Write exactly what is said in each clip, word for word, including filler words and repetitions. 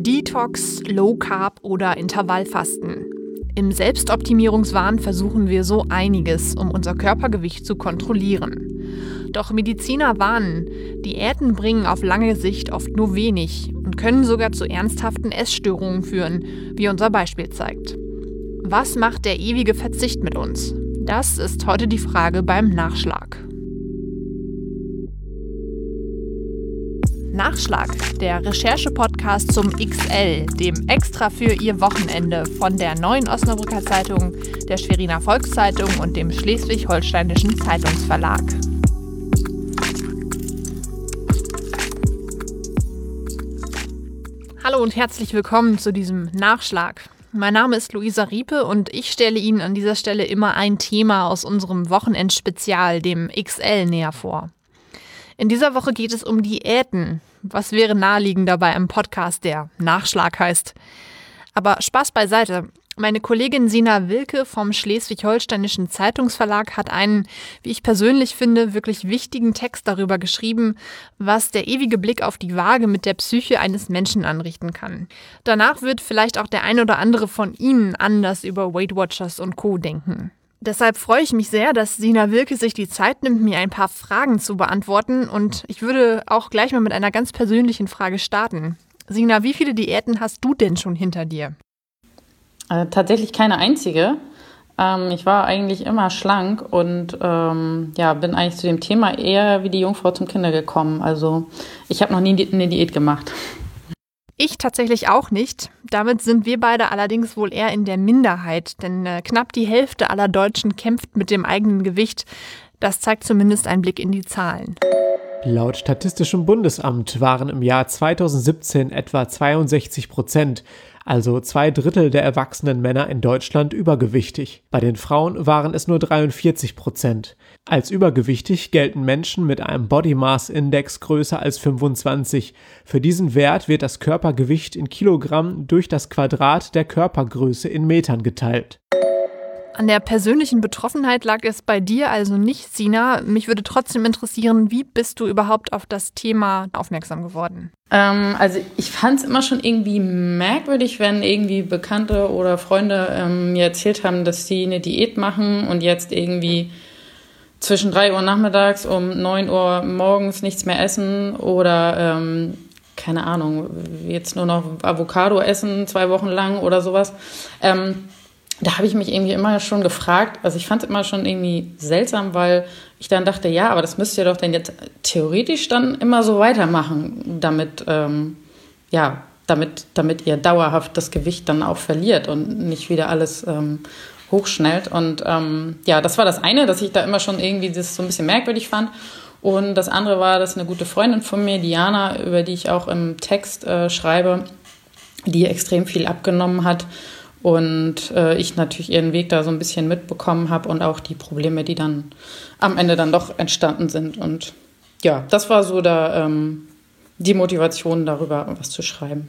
Detox, Low Carb oder Intervallfasten. Im Selbstoptimierungswahn versuchen wir so einiges, um unser Körpergewicht zu kontrollieren. Doch Mediziner warnen, Diäten bringen auf lange Sicht oft nur wenig und können sogar zu ernsthaften Essstörungen führen, wie unser Beispiel zeigt. Was macht der ewige Verzicht mit uns? Das ist heute die Frage beim Nachschlag. Nachschlag, der Recherche-Podcast zum X L, dem Extra für Ihr Wochenende von der Neuen Osnabrücker Zeitung, der Schweriner Volkszeitung und dem Schleswig-Holsteinischen Zeitungsverlag. Hallo und herzlich willkommen zu diesem Nachschlag. Mein Name ist Luisa Riepe und ich stelle Ihnen an dieser Stelle immer ein Thema aus unserem Wochenendspezial, dem X L, näher vor. In dieser Woche geht es um Diäten. Was wäre naheliegender bei einem Podcast, der Nachschlag heißt? Aber Spaß beiseite. Meine Kollegin Sina Wilke vom Schleswig-Holsteinischen Zeitungsverlag hat einen, wie ich persönlich finde, wirklich wichtigen Text darüber geschrieben, was der ewige Blick auf die Waage mit der Psyche eines Menschen anrichten kann. Danach wird vielleicht auch der ein oder andere von Ihnen anders über Weight Watchers und Co. denken. Deshalb freue ich mich sehr, dass Sina Wilke sich die Zeit nimmt, mir ein paar Fragen zu beantworten. Und ich würde auch gleich mal mit einer ganz persönlichen Frage starten. Sina, wie viele Diäten hast du denn schon hinter dir? Äh, tatsächlich keine einzige. Ähm, ich war eigentlich immer schlank und ähm, ja, bin eigentlich zu dem Thema eher wie die Jungfrau zum Kinder gekommen. Also ich habe noch nie eine Diät gemacht. Ich tatsächlich auch nicht. Damit sind wir beide allerdings wohl eher in der Minderheit, denn äh, knapp die Hälfte aller Deutschen kämpft mit dem eigenen Gewicht. Das zeigt zumindest ein Blick in die Zahlen. Laut Statistischem Bundesamt waren im Jahr zweitausendsiebzehn etwa zweiundsechzig Prozent, also zwei Drittel der erwachsenen Männer in Deutschland, übergewichtig. Bei den Frauen waren es nur dreiundvierzig Prozent. Als übergewichtig gelten Menschen mit einem Body Mass Index größer als fünfundzwanzig. Für diesen Wert wird das Körpergewicht in Kilogramm durch das Quadrat der Körpergröße in Metern geteilt. An der persönlichen Betroffenheit lag es bei dir also nicht, Sina. Mich würde trotzdem interessieren, wie bist du überhaupt auf das Thema aufmerksam geworden? Ähm, also ich fand es immer schon irgendwie merkwürdig, wenn irgendwie Bekannte oder Freunde ähm, mir erzählt haben, dass sie eine Diät machen und jetzt irgendwie zwischen drei Uhr nachmittags um neun Uhr morgens nichts mehr essen oder ähm, keine Ahnung, jetzt nur noch Avocado essen zwei Wochen lang oder sowas. Ähm, Da habe ich mich irgendwie immer schon gefragt, also ich fand es immer schon irgendwie seltsam, weil ich dann dachte, ja, aber das müsst ihr doch denn jetzt theoretisch dann immer so weitermachen, damit, ähm, ja, damit, damit ihr dauerhaft das Gewicht dann auch verliert und nicht wieder alles ähm, hochschnellt. Und ähm, ja, das war das eine, dass ich da immer schon irgendwie das so ein bisschen merkwürdig fand. Und das andere war, dass eine gute Freundin von mir, Diana, über die ich auch im Text äh, schreibe, die extrem viel abgenommen hat, und äh, ich natürlich ihren Weg da so ein bisschen mitbekommen habe und auch die Probleme, die dann am Ende dann doch entstanden sind. Und ja, das war so da, ähm, die Motivation darüber, was zu schreiben.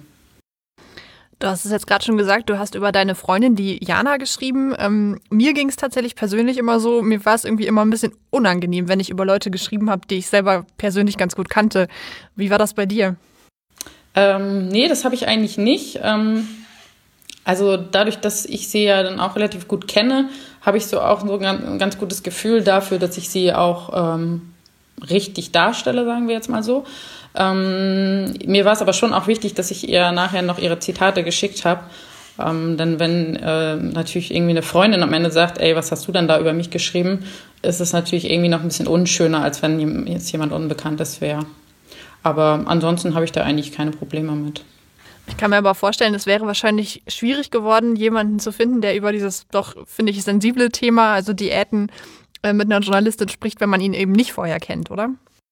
Du hast es jetzt gerade schon gesagt, du hast über deine Freundin, die Jana, geschrieben. Ähm, mir ging es tatsächlich persönlich immer so, mir war es irgendwie immer ein bisschen unangenehm, wenn ich über Leute geschrieben habe, die ich selber persönlich ganz gut kannte. Wie war das bei dir? Ähm, nee, das habe ich eigentlich nicht. Ähm, Also dadurch, dass ich sie ja dann auch relativ gut kenne, habe ich so auch so ein ganz gutes Gefühl dafür, dass ich sie auch ähm, richtig darstelle, sagen wir jetzt mal so. Ähm, mir war es aber schon auch wichtig, dass ich ihr nachher noch ihre Zitate geschickt habe. Ähm, denn wenn äh, natürlich irgendwie eine Freundin am Ende sagt, ey, was hast du denn da über mich geschrieben, ist es natürlich irgendwie noch ein bisschen unschöner, als wenn jetzt jemand Unbekanntes wäre. Aber ansonsten habe ich da eigentlich keine Probleme mit. Ich kann mir aber vorstellen, es wäre wahrscheinlich schwierig geworden, jemanden zu finden, der über dieses doch, finde ich, sensible Thema, also Diäten, äh, mit einer Journalistin spricht, wenn man ihn eben nicht vorher kennt, oder?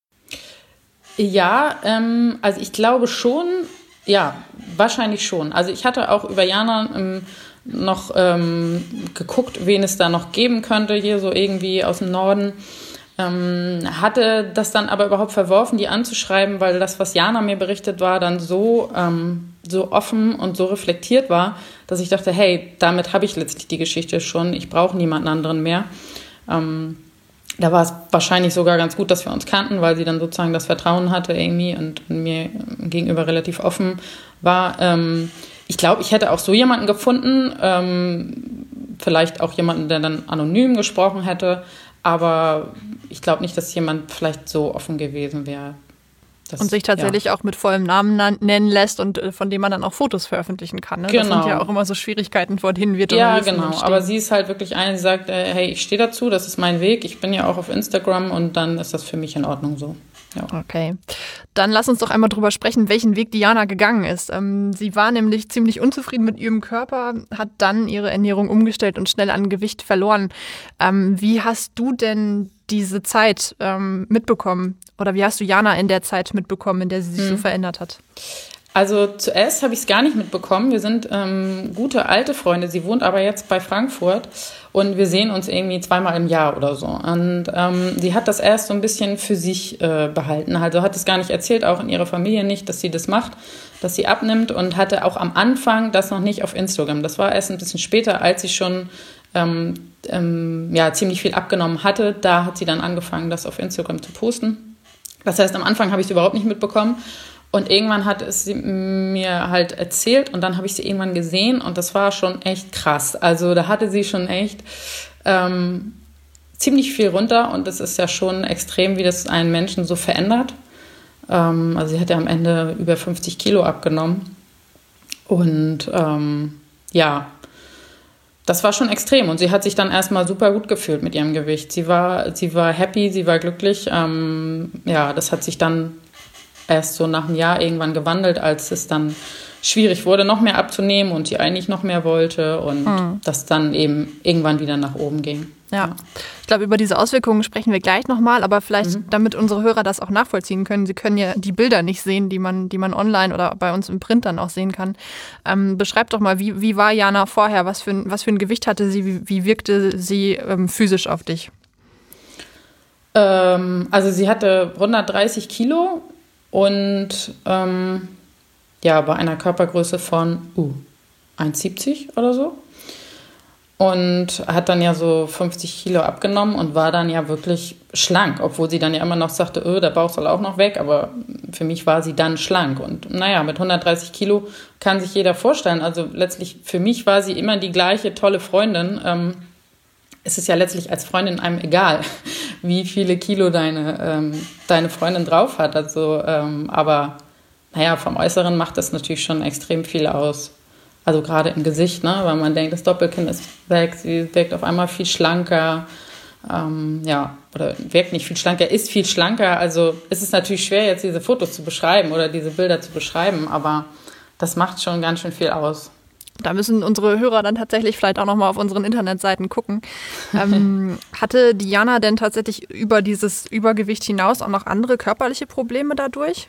Ja, ähm, also ich glaube schon, ja, wahrscheinlich schon. Also ich hatte auch über Jana ähm, noch ähm, geguckt, wen es da noch geben könnte, hier so irgendwie aus dem Norden. Ähm, hatte das dann aber überhaupt verworfen, die anzuschreiben, weil das, was Jana mir berichtet war, dann so, ähm, so offen und so reflektiert war, dass ich dachte, hey, damit habe ich letztlich die Geschichte schon, ich brauche niemanden anderen mehr. Ähm, Da war es wahrscheinlich sogar ganz gut, dass wir uns kannten, weil sie dann sozusagen das Vertrauen hatte irgendwie und mir gegenüber relativ offen war. Ähm, ich glaube, ich hätte auch so jemanden gefunden, ähm, vielleicht auch jemanden, der dann anonym gesprochen hätte, aber ich glaube nicht, dass jemand vielleicht so offen gewesen wäre. Das, und sich tatsächlich ja. auch mit vollem Namen nennen lässt und äh, von dem man dann auch Fotos veröffentlichen kann. Ne? Genau. Das sind ja auch immer so Schwierigkeiten, vor denen wir Journalisten Ja, genau. stehen. Aber sie ist halt wirklich eine, die sagt, äh, hey, ich stehe dazu, das ist mein Weg. Ich bin ja auch auf Instagram und dann ist das für mich in Ordnung so. Ja. Okay. Dann lass uns doch einmal drüber sprechen, welchen Weg Diana gegangen ist. Ähm, sie war nämlich ziemlich unzufrieden mit ihrem Körper, hat dann ihre Ernährung umgestellt und schnell an Gewicht verloren. Ähm, wie hast du denn diese Zeit ähm, mitbekommen? Oder wie hast du Jana in der Zeit mitbekommen, in der sie sich hm. so verändert hat? Also zuerst habe ich es gar nicht mitbekommen. Wir sind ähm, gute alte Freunde. Sie wohnt aber jetzt bei Frankfurt und wir sehen uns irgendwie zweimal im Jahr oder so. Und ähm, sie hat das erst so ein bisschen für sich äh, behalten. Also hat es gar nicht erzählt, auch in ihrer Familie nicht, dass sie das macht, dass sie abnimmt und hatte auch am Anfang das noch nicht auf Instagram. Das war erst ein bisschen später, als sie schon ähm, ähm, ja, ziemlich viel abgenommen hatte. Da hat sie dann angefangen, das auf Instagram zu posten. Das heißt, am Anfang habe ich es überhaupt nicht mitbekommen. Und irgendwann hat es sie mir halt erzählt und dann habe ich sie irgendwann gesehen und das war schon echt krass. Also da hatte sie schon echt ähm, ziemlich viel runter und das ist ja schon extrem, wie das einen Menschen so verändert. Ähm, also sie hat ja am Ende über fünfzig Kilo abgenommen und ähm, ja, das war schon extrem und sie hat sich dann erstmal super gut gefühlt mit ihrem Gewicht. Sie war, sie war happy, sie war glücklich. Ähm, ja, das hat sich dann erst so nach einem Jahr irgendwann gewandelt, als es dann schwierig wurde, noch mehr abzunehmen und sie eigentlich noch mehr wollte und hm. das dann eben irgendwann wieder nach oben ging. Ja, ja. Ich glaube, über diese Auswirkungen sprechen wir gleich nochmal, aber vielleicht, mhm. damit unsere Hörer das auch nachvollziehen können, sie können ja die Bilder nicht sehen, die man, die man online oder bei uns im Print dann auch sehen kann. Ähm, beschreib doch mal, wie, wie war Jana vorher? Was für ein, was für ein Gewicht hatte sie? Wie, wie wirkte sie ähm, physisch auf dich? Ähm, also sie hatte hundertdreißig Kilo und ähm, ja, bei einer Körpergröße von uh, eins Komma siebzig oder so. Und hat dann ja so fünfzig Kilo abgenommen und war dann ja wirklich schlank, obwohl sie dann ja immer noch sagte, öh, der Bauch soll auch noch weg, aber für mich war sie dann schlank. Und naja, mit hundertdreißig Kilo kann sich jeder vorstellen. Also letztlich für mich war sie immer die gleiche tolle Freundin. Ähm, es ist ja letztlich als Freundin einem egal, wie viele Kilo deine, ähm, deine Freundin drauf hat. Also, ähm, aber naja, vom Äußeren macht das natürlich schon extrem viel aus. Also gerade im Gesicht, ne? Weil man denkt, das Doppelkinn ist weg, sie wirkt auf einmal viel schlanker. Ähm, ja, oder wirkt nicht viel schlanker, ist viel schlanker. Also es ist natürlich schwer, jetzt diese Fotos zu beschreiben oder diese Bilder zu beschreiben, aber das macht schon ganz schön viel aus. Da müssen unsere Hörer dann tatsächlich vielleicht auch nochmal auf unseren Internetseiten gucken. ähm, hatte Diana denn tatsächlich über dieses Übergewicht hinaus auch noch andere körperliche Probleme dadurch?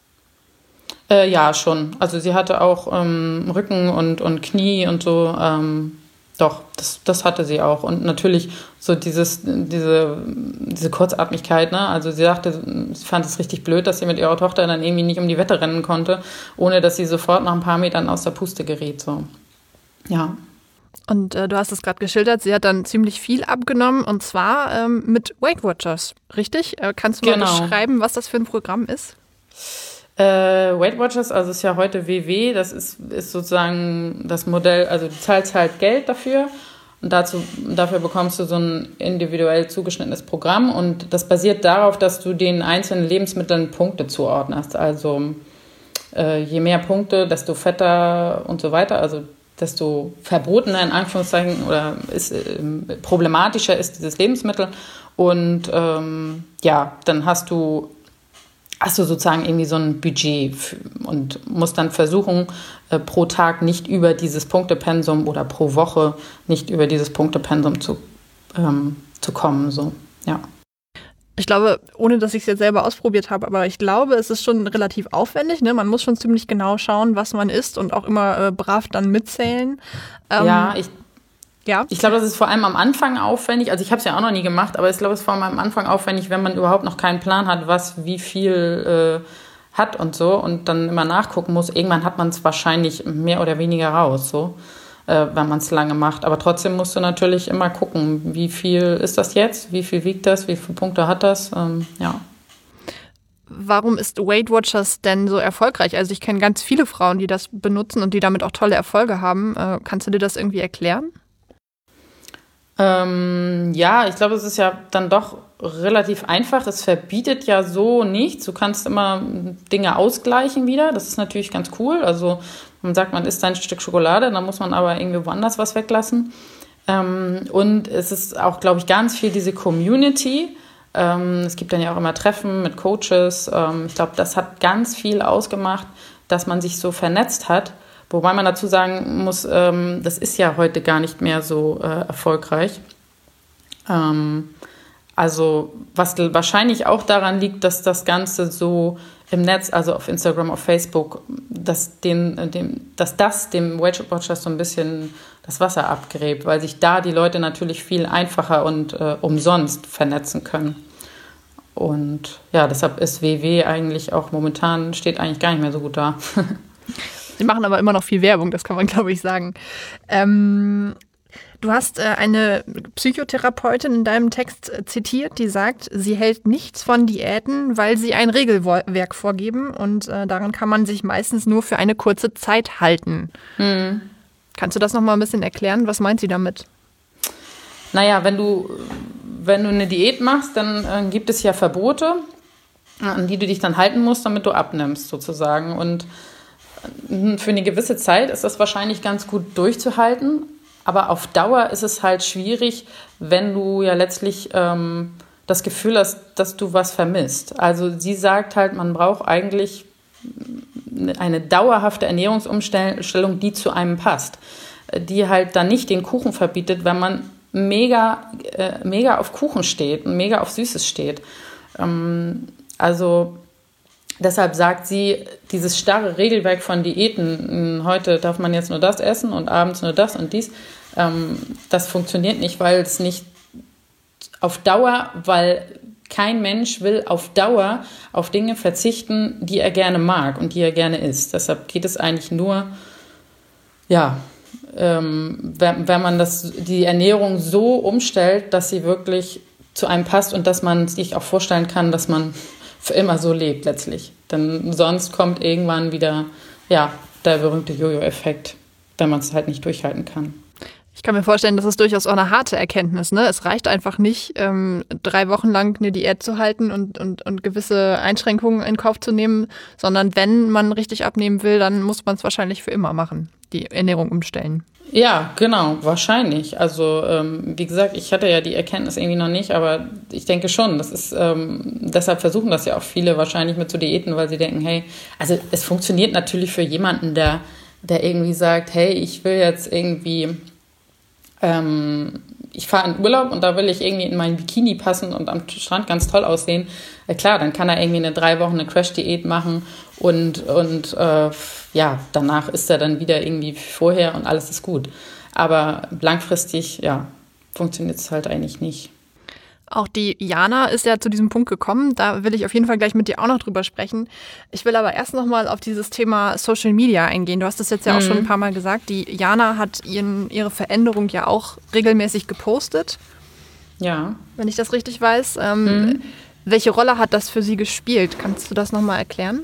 Äh, ja, schon. Also sie hatte auch ähm, Rücken und, und Knie und so. Ähm, doch, das, das hatte sie auch. Und natürlich so dieses, diese, diese Kurzatmigkeit, ne? Also sie sagte, sie fand es richtig blöd, dass sie mit ihrer Tochter dann irgendwie nicht um die Wette rennen konnte, ohne dass sie sofort nach ein paar Metern aus der Puste geriet. So. Ja. Und äh, du hast es gerade geschildert, sie hat dann ziemlich viel abgenommen und zwar ähm, mit Weight Watchers, richtig? Äh, kannst du mal genau. beschreiben, was das für ein Programm ist? Äh, Weight Watchers, also ist ja heute W W, das ist, ist sozusagen das Modell, also du zahlst halt Geld dafür und dazu, dafür bekommst du so ein individuell zugeschnittenes Programm und das basiert darauf, dass du den einzelnen Lebensmitteln Punkte zuordnest. Also äh, je mehr Punkte, desto fetter und so weiter, also desto verbotener in Anführungszeichen oder ist, äh, problematischer ist dieses Lebensmittel und ähm, ja, dann hast du hast du sozusagen irgendwie so ein Budget und musst dann versuchen, äh, pro Tag nicht über dieses Punktepensum oder pro Woche nicht über dieses Punktepensum zu, ähm, zu kommen. So. Ja. Ich glaube, ohne dass ich es jetzt selber ausprobiert habe, aber ich glaube, es ist schon relativ aufwendig. Ne? Man muss schon ziemlich genau schauen, was man isst und auch immer äh, brav dann mitzählen. Ähm, ja, ich Ja. Ich glaube, das ist vor allem am Anfang aufwendig. Also ich habe es ja auch noch nie gemacht, aber ich glaube, es ist vor allem am Anfang aufwendig, wenn man überhaupt noch keinen Plan hat, was wie viel äh, hat und so und dann immer nachgucken muss. Irgendwann hat man es wahrscheinlich mehr oder weniger raus. So. äh, wenn man es lange macht. Aber trotzdem musst du natürlich immer gucken, wie viel ist das jetzt, wie viel wiegt das, wie viele Punkte hat das, ähm, ja. Warum ist Weight Watchers denn so erfolgreich? Also ich kenne ganz viele Frauen, die das benutzen und die damit auch tolle Erfolge haben. Äh, kannst du dir das irgendwie erklären? Ähm, ja, ich glaube, es ist ja dann doch relativ einfach. Es verbietet ja so nichts. Du kannst immer Dinge ausgleichen wieder. Das ist natürlich ganz cool. Also man sagt, man isst ein Stück Schokolade, dann muss man aber irgendwie woanders was weglassen. Ähm, und es ist auch, glaube ich, ganz viel diese Community. Ähm, es gibt dann ja auch immer Treffen mit Coaches. Ähm, ich glaube, das hat ganz viel ausgemacht, dass man sich so vernetzt hat. Wobei man dazu sagen muss, ähm, das ist ja heute gar nicht mehr so äh, erfolgreich. Ähm, also was wahrscheinlich auch daran liegt, dass das Ganze so im Netz, also auf Instagram, auf Facebook, dass, den, dem, dass das dem Weight Watchers so ein bisschen das Wasser abgräbt, weil sich da die Leute natürlich viel einfacher und äh, umsonst vernetzen können. Und ja, deshalb ist W W eigentlich auch momentan, steht eigentlich gar nicht mehr so gut da. Sie machen aber immer noch viel Werbung, das kann man, glaube ich, sagen. Ähm, du hast äh, eine Psychotherapeutin in deinem Text äh, zitiert, die sagt, sie hält nichts von Diäten, weil sie ein Regelwerk vorgeben und äh, daran kann man sich meistens nur für eine kurze Zeit halten. Hm. Kannst du das noch mal ein bisschen erklären? Was meint sie damit? Naja, wenn du, wenn du eine Diät machst, dann äh, gibt es ja Verbote, an die du dich dann halten musst, damit du abnimmst sozusagen. Und für eine gewisse Zeit ist das wahrscheinlich ganz gut durchzuhalten, aber auf Dauer ist es halt schwierig, wenn du ja letztlich ähm, das Gefühl hast, dass du was vermisst. Also sie sagt halt, man braucht eigentlich eine dauerhafte Ernährungsumstellung, die zu einem passt, die halt dann nicht den Kuchen verbietet, wenn man mega, äh, mega auf Kuchen steht und mega auf Süßes steht. Ähm, also deshalb sagt sie, dieses starre Regelwerk von Diäten, heute darf man jetzt nur das essen und abends nur das und dies, ähm, das funktioniert nicht, weil es nicht auf Dauer, weil kein Mensch will auf Dauer auf Dinge verzichten, die er gerne mag und die er gerne isst. Deshalb geht es eigentlich nur, ja, ähm, wenn, wenn man das, die Ernährung so umstellt, dass sie wirklich zu einem passt und dass man sich auch vorstellen kann, dass man für immer so lebt letztlich. Denn sonst kommt irgendwann wieder, ja, der berühmte Jojo-Effekt, wenn man es halt nicht durchhalten kann. Ich kann mir vorstellen, das ist durchaus auch eine harte Erkenntnis. Ne? Es reicht einfach nicht, ähm, drei Wochen lang eine Diät zu halten und, und, und gewisse Einschränkungen in Kauf zu nehmen, sondern wenn man richtig abnehmen will, dann muss man es wahrscheinlich für immer machen, die Ernährung umstellen. Ja, genau, wahrscheinlich. Also ähm, wie gesagt, ich hatte ja die Erkenntnis irgendwie noch nicht, aber ich denke schon, das ist, ähm, deshalb versuchen das ja auch viele wahrscheinlich mit zu Diäten, weil sie denken, hey, also es funktioniert natürlich für jemanden, der, der irgendwie sagt, hey, ich will jetzt irgendwie, ähm, ich fahre in Urlaub und da will ich irgendwie in mein Bikini passen und am Strand ganz toll aussehen. Ja, klar, dann kann er irgendwie eine drei Wochen eine Crash-Diät machen und, und äh, ja, danach ist er dann wieder irgendwie vorher und alles ist gut. Aber langfristig, ja, funktioniert es halt eigentlich nicht. Auch die Jana ist ja zu diesem Punkt gekommen. Da will ich auf jeden Fall gleich mit dir auch noch drüber sprechen. Ich will aber erst noch mal auf dieses Thema Social Media eingehen. Du hast das jetzt ja auch mhm. schon ein paar Mal gesagt. Die Jana hat ihren, ihre Veränderung ja auch regelmäßig gepostet. Ja. Wenn ich das richtig weiß. Ähm, mhm. Welche Rolle hat das für sie gespielt? Kannst du das noch mal erklären?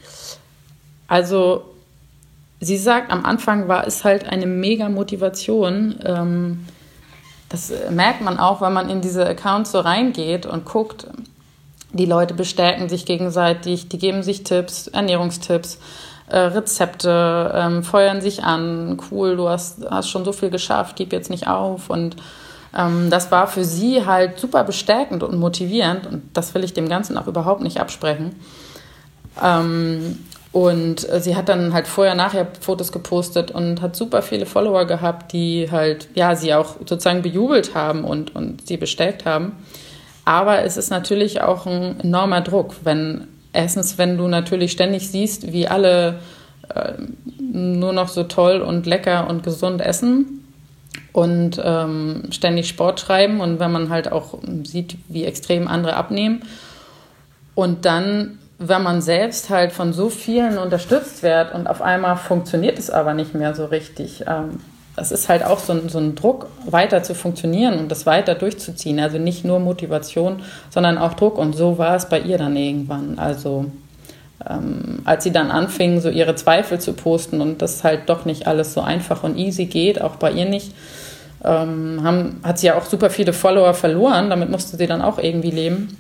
Also sie sagt, am Anfang war es halt eine mega Motivation. Ähm, das merkt man auch, wenn man in diese Accounts so reingeht und guckt. Die Leute bestärken sich gegenseitig, die geben sich Tipps, Ernährungstipps, äh, Rezepte, ähm, feuern sich an. Cool, du hast, hast schon so viel geschafft, gib jetzt nicht auf. Und ähm, das war für sie halt super bestärkend und motivierend. Und das will ich dem Ganzen auch überhaupt nicht absprechen. Ähm, Und sie hat dann halt vorher, nachher Fotos gepostet und hat super viele Follower gehabt, die halt, ja, sie auch sozusagen bejubelt haben und, und sie bestärkt haben. Aber es ist natürlich auch ein enormer Druck, wenn, erstens, wenn du natürlich ständig siehst, wie alle äh, nur noch so toll und lecker und gesund essen und ähm, ständig Sport treiben und wenn man halt auch sieht, wie extrem andere abnehmen. Und dann, wenn man selbst halt von so vielen unterstützt wird und auf einmal funktioniert es aber nicht mehr so richtig, ähm, das ist halt auch so ein, so ein Druck, weiter zu funktionieren und das weiter durchzuziehen. Also nicht nur Motivation, sondern auch Druck. Und so war es bei ihr dann irgendwann. Also ähm, als sie dann anfing, so ihre Zweifel zu posten und das halt doch nicht alles so einfach und easy geht, auch bei ihr nicht, ähm, haben, hat sie ja auch super viele Follower verloren. Damit musste sie dann auch irgendwie leben.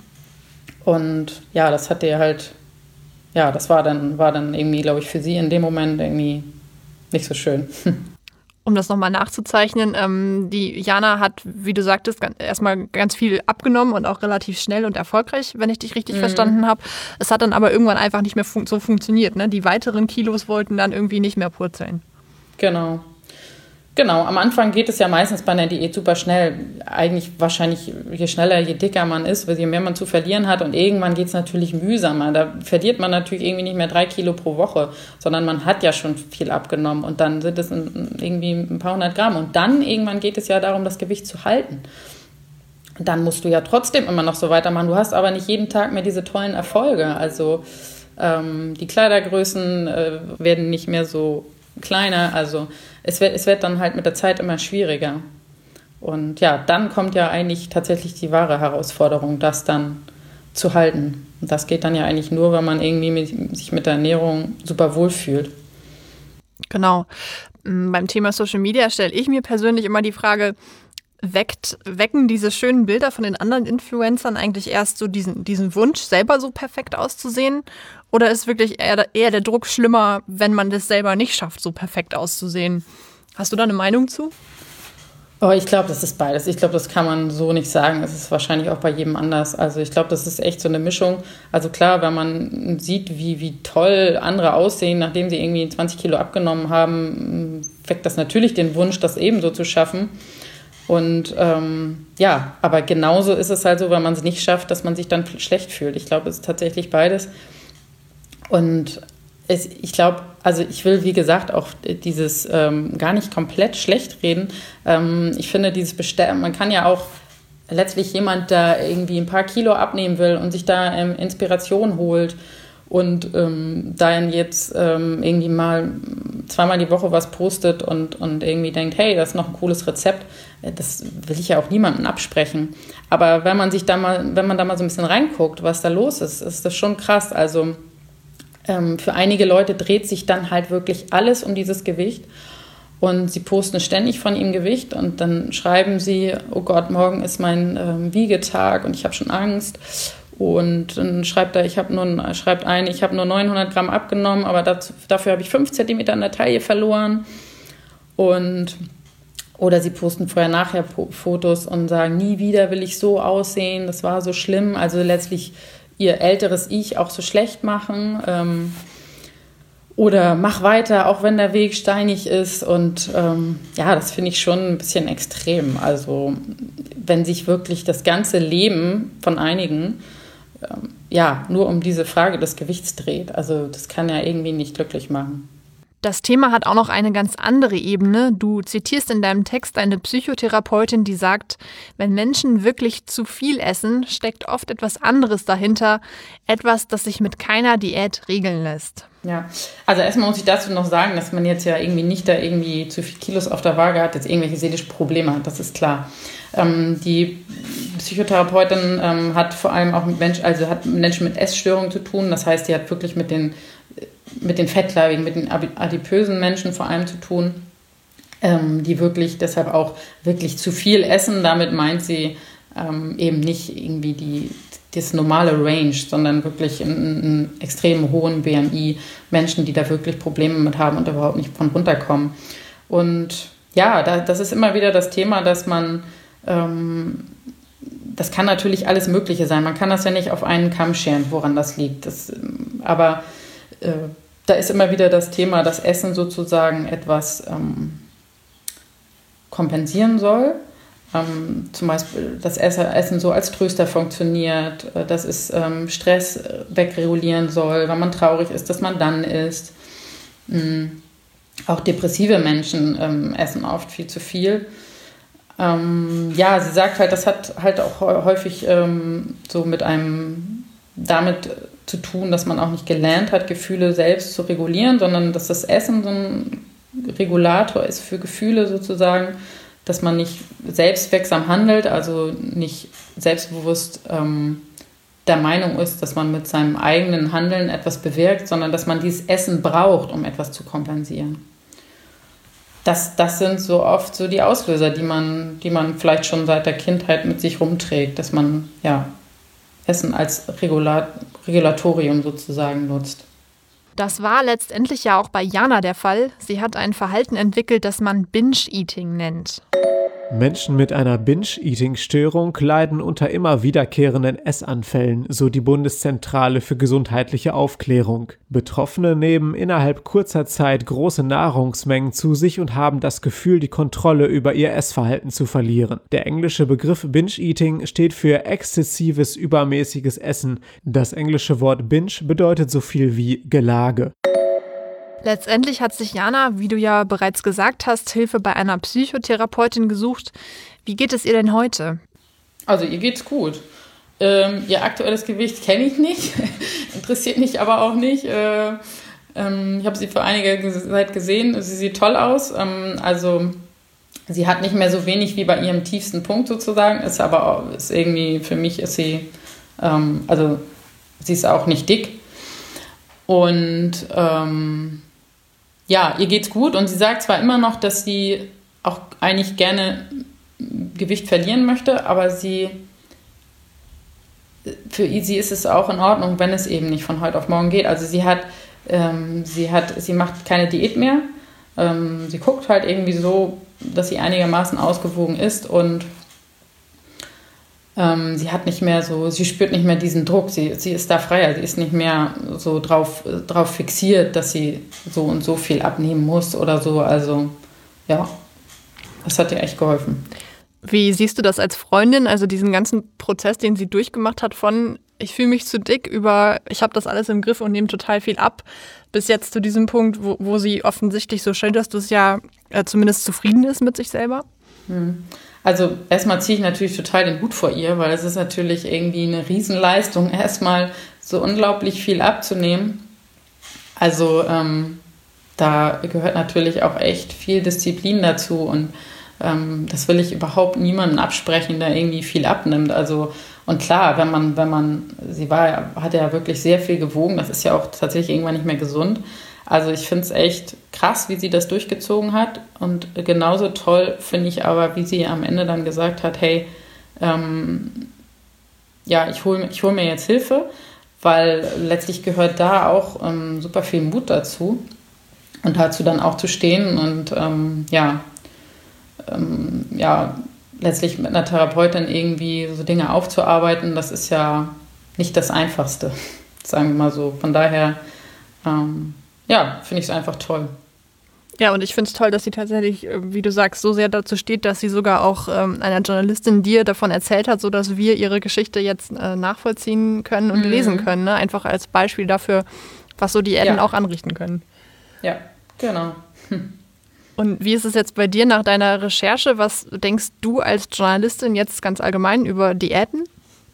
Und ja, das hat ihr halt, ja, das war dann, war dann irgendwie, glaube ich, für sie in dem Moment irgendwie nicht so schön. Um das nochmal nachzuzeichnen, ähm, die Jana hat, wie du sagtest, ganz, erstmal ganz viel abgenommen und auch relativ schnell und erfolgreich, wenn ich dich richtig mhm. verstanden habe. Es hat dann aber irgendwann einfach nicht mehr fun- so funktioniert. Ne? Die weiteren Kilos wollten dann irgendwie nicht mehr purzeln. Genau. Genau, am Anfang geht es ja meistens bei einer Diät super schnell. Eigentlich wahrscheinlich, je schneller, je dicker man ist, je mehr man zu verlieren hat. Und irgendwann geht es natürlich mühsamer. Da verliert man natürlich irgendwie nicht mehr drei Kilo pro Woche, sondern man hat ja schon viel abgenommen. Und dann sind es irgendwie ein paar hundert Gramm. Und dann irgendwann geht es ja darum, das Gewicht zu halten. Dann musst du ja trotzdem immer noch so weitermachen. Du hast aber nicht jeden Tag mehr diese tollen Erfolge. Also ähm, die Kleidergrößen äh, werden nicht mehr so kleiner, also es wird, es wird dann halt mit der Zeit immer schwieriger. Und ja, dann kommt ja eigentlich tatsächlich die wahre Herausforderung, das dann zu halten. Und das geht dann ja eigentlich nur, wenn man irgendwie mit, sich mit der Ernährung super wohl fühlt. Genau. Beim Thema Social Media stelle ich mir persönlich immer die Frage, weckt, wecken diese schönen Bilder von den anderen Influencern eigentlich erst so diesen, diesen Wunsch, selber so perfekt auszusehen? Oder ist wirklich eher, eher der Druck schlimmer, wenn man das selber nicht schafft, so perfekt auszusehen? Hast du da eine Meinung zu? Oh, ich glaube, das ist beides. Ich glaube, das kann man so nicht sagen. Es ist wahrscheinlich auch bei jedem anders. Also ich glaube, das ist echt so eine Mischung. Also klar, wenn man sieht, wie, wie toll andere aussehen, nachdem sie irgendwie zwanzig Kilo abgenommen haben, weckt das natürlich den Wunsch, das ebenso zu schaffen. Und ähm, ja, aber genauso ist es halt so, wenn man es nicht schafft, dass man sich dann schlecht fühlt. Ich glaube, es ist tatsächlich beides. Und es, ich glaube, also ich will, wie gesagt, auch dieses ähm, gar nicht komplett schlecht reden. Ähm, ich finde, dieses Bestellen, man kann ja auch letztlich jemand, der irgendwie ein paar Kilo abnehmen will und sich da ähm, Inspiration holt und ähm, dann jetzt ähm, irgendwie mal zweimal die Woche was postet und, und irgendwie denkt, hey, das ist noch ein cooles Rezept, das will ich ja auch niemandem absprechen. Aber wenn man sich da mal, wenn man da mal so ein bisschen reinguckt, was da los ist, ist das schon krass. Also ähm, für einige Leute dreht sich dann halt wirklich alles um dieses Gewicht und sie posten ständig von ihrem Gewicht und dann schreiben sie, oh Gott, morgen ist mein ähm, Wiegetag und ich habe schon Angst. Und dann schreibt er, ich habe nur, schreibt ein, ich habe nur neunhundert Gramm abgenommen, aber dazu, dafür habe ich fünf Zentimeter an der Taille verloren. Und, oder sie posten vorher-nachher-Fotos und sagen, nie wieder will ich so aussehen, das war so schlimm. Also letztlich ihr älteres Ich auch so schlecht machen. Ähm, oder mach weiter, auch wenn der Weg steinig ist. Und ähm, ja, das finde ich schon ein bisschen extrem. Also wenn sich wirklich das ganze Leben von einigen ja, nur um diese Frage des Gewichts dreht. Also das kann ja irgendwie nicht glücklich machen. Das Thema hat auch noch eine ganz andere Ebene. Du zitierst in deinem Text eine Psychotherapeutin, die sagt, wenn Menschen wirklich zu viel essen, steckt oft etwas anderes dahinter. Etwas, das sich mit keiner Diät regeln lässt. Ja, also erstmal muss ich dazu noch sagen, dass man jetzt ja irgendwie nicht da irgendwie zu viel Kilos auf der Waage hat, jetzt irgendwelche seelischen Probleme hat, das ist klar. Ähm, die Psychotherapeutin ähm, hat vor allem auch mit Menschen, also hat Menschen mit Essstörungen zu tun, das heißt, die hat wirklich mit den, mit den fettleibigen, mit den adipösen Menschen vor allem zu tun, ähm, die wirklich deshalb auch wirklich zu viel essen. Damit meint sie ähm, eben nicht irgendwie die das normale Range, sondern wirklich einen, einen extrem hohen B M I, Menschen, die da wirklich Probleme mit haben und überhaupt nicht von runterkommen. Und ja, da, das ist immer wieder das Thema, dass man, ähm, das kann natürlich alles Mögliche sein. Man kann das ja nicht auf einen Kamm scheren, woran das liegt. Das, aber äh, da ist immer wieder das Thema, dass Essen sozusagen etwas ähm, kompensieren soll. Ähm, zum Beispiel das Essen so als Tröster funktioniert, äh, dass es ähm, Stress wegregulieren soll, wenn man traurig ist, dass man dann isst. Mhm. Auch depressive Menschen ähm, essen oft viel zu viel. Ähm, ja, sie sagt halt, das hat halt auch häufig ähm, so mit einem damit zu tun, dass man auch nicht gelernt hat, Gefühle selbst zu regulieren, sondern dass das Essen so ein Regulator ist für Gefühle sozusagen, dass man nicht selbstwirksam handelt, also nicht selbstbewusst ähm, der Meinung ist, dass man mit seinem eigenen Handeln etwas bewirkt, sondern dass man dieses Essen braucht, um etwas zu kompensieren. Das, das sind so oft so die Auslöser, die man, die man vielleicht schon seit der Kindheit mit sich rumträgt, dass man ja, Essen als Regulat, Regulatorium sozusagen nutzt. Das war letztendlich ja auch bei Jana der Fall. Sie hat ein Verhalten entwickelt, das man Binge-Eating nennt. Menschen mit einer Binge-Eating-Störung leiden unter immer wiederkehrenden Essanfällen, so die Bundeszentrale für gesundheitliche Aufklärung. Betroffene nehmen innerhalb kurzer Zeit große Nahrungsmengen zu sich und haben das Gefühl, die Kontrolle über ihr Essverhalten zu verlieren. Der englische Begriff Binge-Eating steht für exzessives, übermäßiges Essen. Das englische Wort Binge bedeutet so viel wie Gelage. Letztendlich hat sich Jana, wie du ja bereits gesagt hast, Hilfe bei einer Psychotherapeutin gesucht. Wie geht es ihr denn heute? Also ihr geht's gut. Ähm, ihr aktuelles Gewicht kenne ich nicht, interessiert mich aber auch nicht. Äh, ähm, ich habe sie vor einiger Zeit gesehen, sie sieht toll aus. Ähm, also sie hat nicht mehr so wenig wie bei ihrem tiefsten Punkt sozusagen, ist aber auch, ist irgendwie, für mich ist sie, ähm, also sie ist auch nicht dick. Und ähm, ja, ihr geht's gut und sie sagt zwar immer noch, dass sie auch eigentlich gerne Gewicht verlieren möchte, aber sie, für sie ist es auch in Ordnung, wenn es eben nicht von heute auf morgen geht. Also sie hat, ähm, sie hat, sie macht keine Diät mehr. Ähm, sie guckt halt irgendwie so, dass sie einigermaßen ausgewogen ist und ähm, sie hat nicht mehr so, sie spürt nicht mehr diesen Druck. Sie, sie ist da freier. Sie ist nicht mehr so drauf, drauf fixiert, dass sie so und so viel abnehmen muss oder so. Also ja, das hat ihr echt geholfen. Wie siehst du das als Freundin, also diesen ganzen Prozess, den sie durchgemacht hat, von ich fühle mich zu dick über ich habe das alles im Griff und nehme total viel ab, bis jetzt zu diesem Punkt, wo, wo sie offensichtlich so schön, dass du es ja äh, zumindest zufrieden ist mit sich selber? Hm. Also erstmal ziehe ich natürlich total den Hut vor ihr, weil es ist natürlich irgendwie eine Riesenleistung, erstmal so unglaublich viel abzunehmen. Also ähm, da gehört natürlich auch echt viel Disziplin dazu und ähm, das will ich überhaupt niemandem absprechen, der irgendwie viel abnimmt. Also und klar, wenn man, wenn man, sie war, hat ja wirklich sehr viel gewogen, das ist ja auch tatsächlich irgendwann nicht mehr gesund. Also ich finde es echt krass, wie sie das durchgezogen hat und genauso toll finde ich aber, wie sie am Ende dann gesagt hat, hey, ähm, ja, ich hole ich hol mir jetzt Hilfe, weil letztlich gehört da auch ähm, super viel Mut dazu und dazu dann auch zu stehen und ähm, ja, ähm, ja, letztlich mit einer Therapeutin irgendwie so Dinge aufzuarbeiten, das ist ja nicht das Einfachste, sagen wir mal so. Von daher, ähm, ja, finde ich es einfach toll. Ja, und ich finde es toll, dass sie tatsächlich, wie du sagst, so sehr dazu steht, dass sie sogar auch ähm, einer Journalistin dir davon erzählt hat, sodass wir ihre Geschichte jetzt äh, nachvollziehen können und mhm. lesen können. Ne? Einfach als Beispiel dafür, was so Diäten ja. auch anrichten können. Ja, genau. Hm. Und wie ist es jetzt bei dir nach deiner Recherche? Was denkst du als Journalistin jetzt ganz allgemein über Diäten?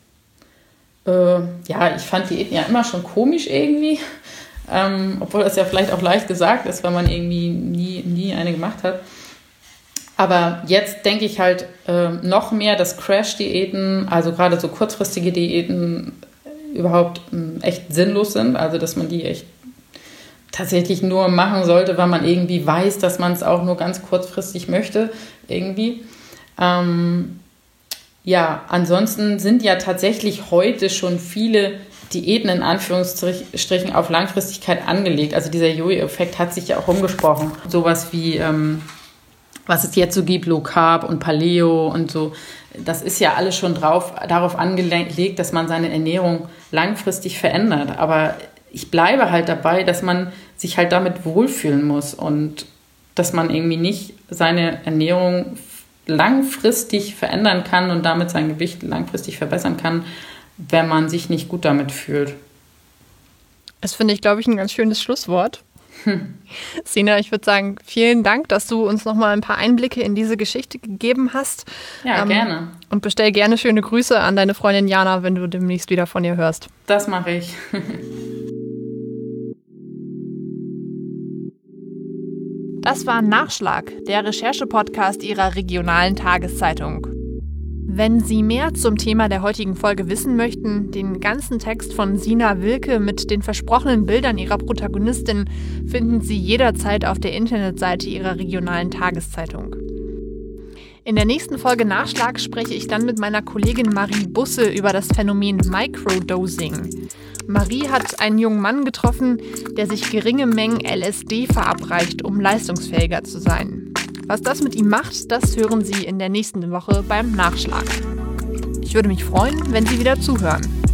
Äh, ja, ich fand Diäten ja immer schon komisch irgendwie. Ähm, obwohl das ja vielleicht auch leicht gesagt ist, weil man irgendwie nie, nie eine gemacht hat. Aber jetzt denke ich halt äh, noch mehr, dass Crash-Diäten, also gerade so kurzfristige Diäten, überhaupt äh, echt sinnlos sind. Also dass man die echt tatsächlich nur machen sollte, weil man irgendwie weiß, dass man es auch nur ganz kurzfristig möchte, irgendwie. Ähm, ja, ansonsten sind ja tatsächlich heute schon viele Diäten in Anführungsstrichen auf Langfristigkeit angelegt. Also dieser Jojo-Effekt hat sich ja auch rumgesprochen. Sowas wie, ähm, was es jetzt so gibt, Low Carb und Paleo und so, das ist ja alles schon drauf, darauf angelegt, dass man seine Ernährung langfristig verändert. Aber ich bleibe halt dabei, dass man sich halt damit wohlfühlen muss und dass man irgendwie nicht seine Ernährung langfristig verändern kann und damit sein Gewicht langfristig verbessern kann, wenn man sich nicht gut damit fühlt. Das finde ich, glaube ich, ein ganz schönes Schlusswort. Hm. Sina, ich würde sagen, vielen Dank, dass du uns nochmal ein paar Einblicke in diese Geschichte gegeben hast. Ja, ähm, gerne. Und bestell gerne schöne Grüße an deine Freundin Jana, wenn du demnächst wieder von ihr hörst. Das mache ich. Das war Nachschlag, der Recherche-Podcast Ihrer regionalen Tageszeitung. Wenn Sie mehr zum Thema der heutigen Folge wissen möchten, den ganzen Text von Sina Wilke mit den versprochenen Bildern ihrer Protagonistin finden Sie jederzeit auf der Internetseite Ihrer regionalen Tageszeitung. In der nächsten Folge Nachschlag spreche ich dann mit meiner Kollegin Marie Busse über das Phänomen Microdosing. Marie hat einen jungen Mann getroffen, der sich geringe Mengen L S D verabreicht, um leistungsfähiger zu sein. Was das mit ihm macht, das hören Sie in der nächsten Woche beim Nachschlag. Ich würde mich freuen, wenn Sie wieder zuhören.